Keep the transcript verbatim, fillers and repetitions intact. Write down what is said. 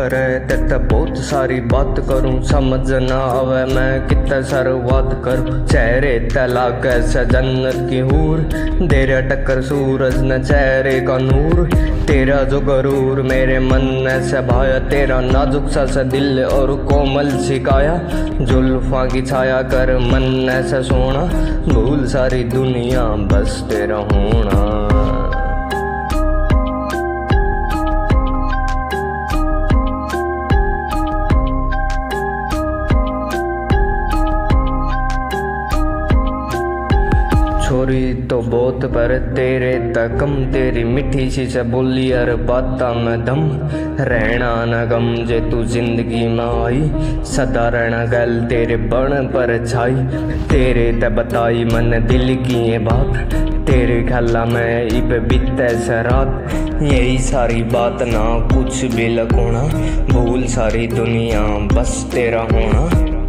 करे तेते बहुत सारी बात करूं, समझ ना आवे मैं कितने शुरुआत करूं। चेहरे ते लागे से जन्नत की हूर, तेरे टक्कर सूरज न चेहरे का नूर। तेरा जो गरूर मेरे मन में से भाया, तेरा नाजुक सा सा दिल और कोमल सिकाया। जुल्फा की छाया कर मन में से सोना, भूल सारी दुनिया बस तेरा होना। छोरी तो बहुत पर तेरे तकम, तेरी मिठी सी से बोली अर बाता में दम। रहना न गम जे तू जिंदगी में आई, सदा रहना गल तेरे बण पर छाई। तेरे ते बताई मन दिल की ये बात, तेरे ख्याला में इब बीते से रात। यही सारी बात ना कुछ भी लकोना, भूल सारी दुनिया बस तेरा होना।